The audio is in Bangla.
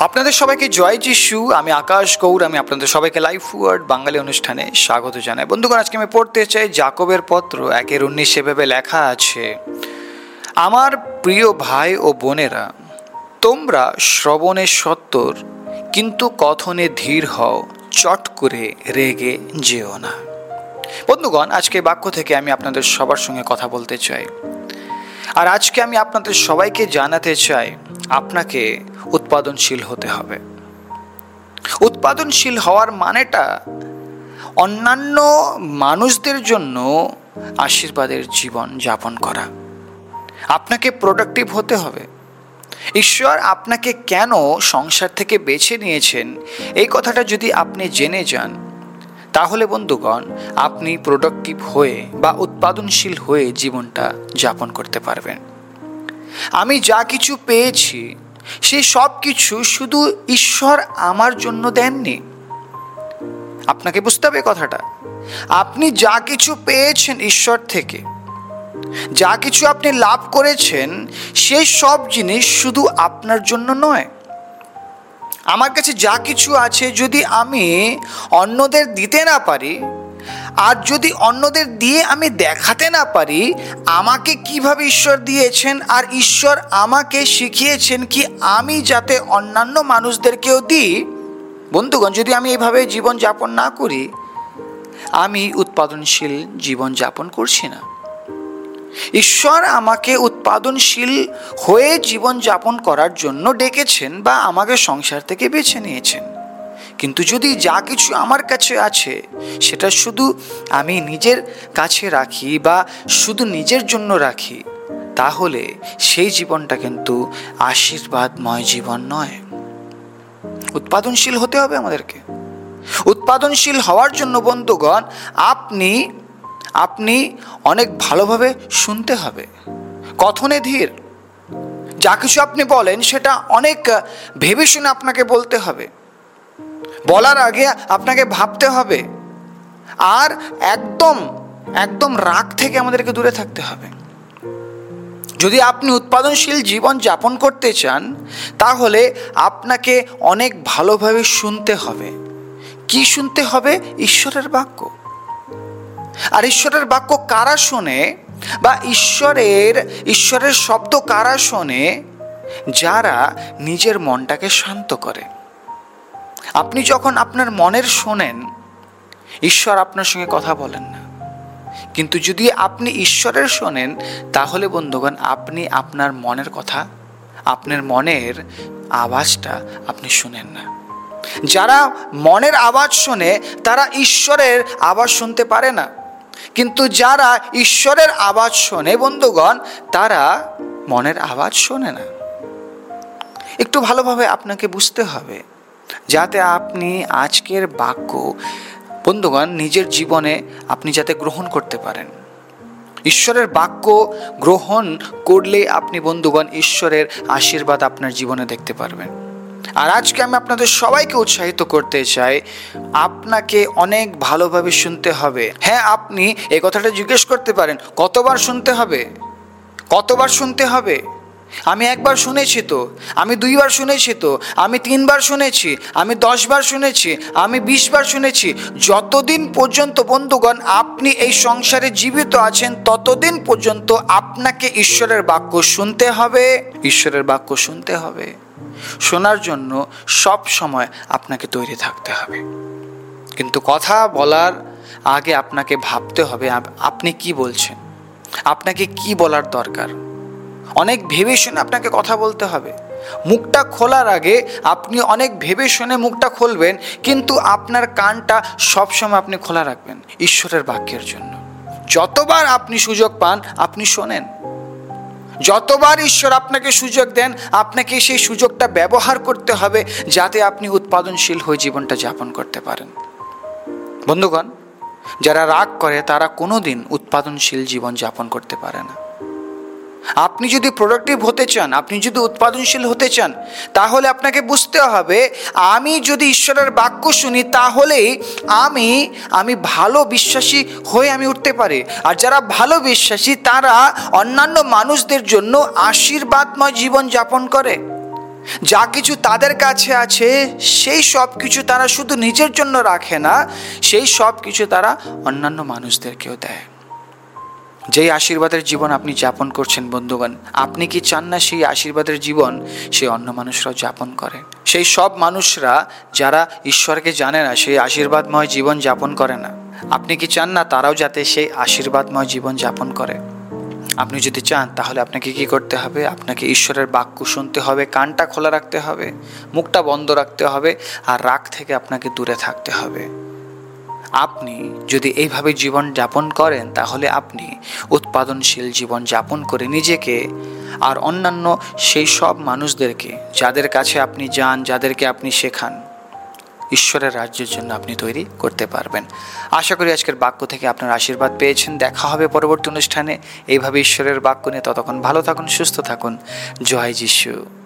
আপনাদের সবাইকে জয় যিশু। আমি আকাশ গৌর। আমি আপনাদের সবাইকে লাইফ ওয়ার্ড বাঙালি অনুষ্ঠানে স্বাগত জানাই। বন্ধুগণ, আজকে আমি পড়তে চাই যাকবের পত্র 1:19। এভাবে লেখা আছে, আমার প্রিয় ভাই ও বোনেরা, তোমরা শ্রবণে সত্তর, কিন্তু কথনে ধীর হও, চট করে রেগে যেও না। বন্ধুগণ, আজকে বাক্য থেকে আমি আপনাদের সবার সঙ্গে কথা বলতে চাই। আর আজকে আমি আপনাদের সবাইকে জানাতে চাই, আপনাকে উৎপাদনশীল হতে হবে। উৎপাদনশীল হওয়ার মানেটা অন্যান্য মানুষদের জন্য আশীর্বাদের জীবন যাপন করা। আপনাকে প্রোডাক্টিভ হতে হবে। ঈশ্বর আপনাকে কেন সংসার থেকে বেছে নিয়েছেন, এই কথাটা যদি আপনি জেনে যান, তাহলে বন্ধুগণ আপনি প্রোডাক্টিভ হয়ে বা উৎপাদনশীল হয়ে জীবনটা যাপন করতে পারবেন। আমি যা কিছু পেয়েছি সে সব কিছু শুধু ঈশ্বর আমার জন্য দেননি। আপনাকে বুঝতে হবে কথাটা। আপনি যা কিছু পেয়েছেন ঈশ্বর থেকে, যা কিছু আপনি লাভ করেছেন, সেই সব জিনিস শুধু আপনার জন্য নয়। আমার কাছে যা কিছু আছে, যদি আমি অন্যদের দিতে না পারি, আর যদি অন্যদের দিয়ে আমি দেখাতে না পারি আমাকে কিভাবে ঈশ্বর দিয়েছেন, আর ঈশ্বর আমাকে শিখিয়েছেন কি আমি যাতে অন্যান্য মানুষদেরকেও দিই, বন্ধুগণ যদি আমি এইভাবে জীবন যাপন না করি, আমি উৎপাদনশীল জীবন যাপন করছি না। ঈশ্বর আমাকে উৎপাদনশীল হয়ে জীবন যাপন করার জন্য ডেকেছেন বা আমাকে সংসার থেকে বেছে নিয়েছেন। কিন্তু যদি যা কিছু আমার কাছে আছে সেটা শুধু আমি নিজের কাছে রাখি বা শুধু নিজের জন্য রাখি, তাহলে সেই জীবনটা কিন্তু আশীর্বাদময় জীবন নয়। উৎপাদনশীল হতে হবে আমাদেরকে। উৎপাদনশীল হওয়ার জন্য বন্ধুগণ আপনি অনেক ভালোভাবে শুনতে হবে, কথনে ধীর। যা কিছু আপনি বলেন সেটা অনেক ভেবে শুনে আপনাকে বলতে হবে। বলার আগে আপনাকে ভাবতে হবে। আর একদম রাগ থেকে আমাদেরকে দূরে থাকতে হবে। যদি আপনি উৎপাদনশীল জীবন যাপন করতে চান, তাহলে আপনাকে অনেক ভালোভাবে শুনতে হবে। কি শুনতে হবে? ঈশ্বরের বাক্য। আর ঈশ্বরের বাক্য কারা শোনে বা ঈশ্বরের শব্দ কারা শোনে? যারা নিজের মনটাকে শান্ত করে। আপনি যখন আপনার মনের শোনেন, ঈশ্বর আপনার সঙ্গে কথা বলেন না। কিন্তু যদি আপনি ঈশ্বরের শোনেন, তাহলে বন্ধুগণ আপনি আপনার মনের কথা, আপনার মনের আওয়াজটা আপনি শুনেন না। যারা মনের আওয়াজ শোনে তারা ঈশ্বরের আওয়াজ শুনতে পারে না। কিন্তু যারা ঈশ্বরের আওয়াজ শোনে বন্ধুগণ, তারা মনের আওয়াজ শোনে না। একটু ভালোভাবে আপনাকে বুঝতে হবে, যাতে আপনি আজকের বাক্য বন্ধুগণ নিজের জীবনে আপনি যাতে গ্রহণ করতে পারেন। ঈশ্বরের বাক্য গ্রহণ করলে আপনি বন্ধুগণ ঈশ্বরের আশীর্বাদ আপনার জীবনে দেখতে পারবেন। আর আজকে আমি আপনাদের সবাইকে উৎসাহিত করতে চাই, আপনাকে অনেক ভালোভাবে শুনতে হবে। হ্যাঁ, আপনি এই কথাটা জিজ্ঞেস করতে পারেন, কতবার শুনতে হবে? কতবার শুনতে হবে? আমি একবার শুনেছি তো, আমি 2 বার শুনেছি তো, আমি 3 বার শুনেছি, আমি 10 বার শুনেছি, আমি 20 বার শুনেছি। যতদিন পর্যন্ত বন্ধুগণ আপনি এই সংসারে জীবিত আছেন, ততদিন পর্যন্ত আপনাকে ঈশ্বরের বাক্য শুনতে হবে। ঈশ্বরের বাক্য শুনতে হবে। শোনার জন্য সব সময় আপনাকে তৈরি থাকতে হবে। কিন্তু কথা বলার আগে আপনাকে ভাবতে হবে আপনি কি বলছেন, আপনাকে কি বলার দরকার। অনেক ভেবে শুনে আপনাকে কথা বলতে হবে। মুখটা খোলার আগে আপনি অনেক ভেবে শুনে মুখটা খুলবেন, কিন্তু আপনার কানটা সবসময় আপনি খোলা রাখবেন ঈশ্বরের বাক্যের জন্য। যতবার আপনি সুযোগ পান আপনি শোনেন। যতবার ঈশ্বর আপনাকে সুযোগ দেন, আপনাকে সেই সুযোগটা ব্যবহার করতে হবে, যাতে আপনি উৎপাদনশীল হয়ে জীবনটা যাপন করতে পারেন। বন্ধুগণ, যারা রাগ করে তারা কোনোদিন উৎপাদনশীল জীবন যাপন করতে পারে না। আপনি যদি প্রোডাক্টিভ হতে চান, আপনি যদি উৎপাদনশীল হতে চান, তাহলে আপনাকে বুঝতে হবে, আমি যদি ঈশ্বরের বাক্য শুনি তাহলেই আমি ভালো বিশ্বাসী হয়ে আমি উঠতে পারি। আর যারা ভালো বিশ্বাসী তারা অন্যান্য মানুষদের জন্য আশীর্বাদময় জীবন যাপন করে। যা কিছু তাদের কাছে আছে সেই সব কিছু তারা শুধু নিজের জন্য রাখে না, সেই সব কিছু তারা অন্যান্য মানুষদেরকেও দেয়। যেই আশীর্বাদের জীবন আপনি যাপন করছেন বন্ধুগণ, আপনি কি চান না সেই আশীর্বাদের জীবন সেই অন্য মানুষরাও যাপন করে? সেই সব মানুষরা যারা ঈশ্বরকে জানে না, সেই আশীর্বাদময় জীবন যাপন করে না, আপনি কি চান না তারাও যাতে সেই আশীর্বাদময় জীবন যাপন করে? আপনি যদি চান তাহলে আপনাকে কি করতে হবে? আপনাকে ঈশ্বরের বাক্য শুনতে হবে, কানটা খোলা রাখতে হবে, মুখটা বন্ধ রাখতে হবে, আর রাগ থেকে আপনাকে দূরে থাকতে হবে। আপনি যদি এইভাবে জীবন যাপন করেন তাহলে আপনি উৎপাদনশীল জীবন যাপন করে নিজেকে আর অন্যান্য সেই সব মানুষদেরকে, যাদের কাছে আপনি যান, যাদেরকে আপনি শেখান, ঈশ্বরের রাজ্যের জন্য আপনি তৈরি করতে পারবেন। আশা করি আজকের বাক্য থেকে আপনার আশীর্বাদ পেয়েছেন। দেখা হবে পরবর্তী অনুষ্ঠানে এইভাবে ঈশ্বরের বাক্য নিয়ে। ততক্ষণ ভালো থাকুন, সুস্থ থাকুন। জয় যিশু।